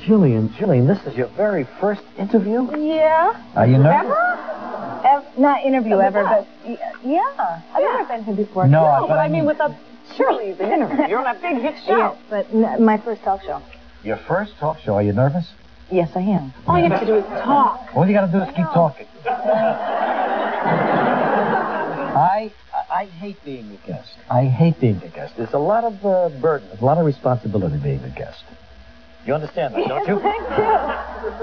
Jillian, this is your very first interview? Yeah. Are you nervous? Not interview ever, but yeah. I've never been here before. No, but I mean with a Shirley's an interview. You're on a big hit show. Yes, but my first talk show. Your first talk show. Are you nervous? Yes, I am. All you have to do is talk. All you got to do is keep talking. I hate being a guest. I hate being a guest. There's a lot of burden, a lot of responsibility being a guest. You understand that, don't you? Thank you.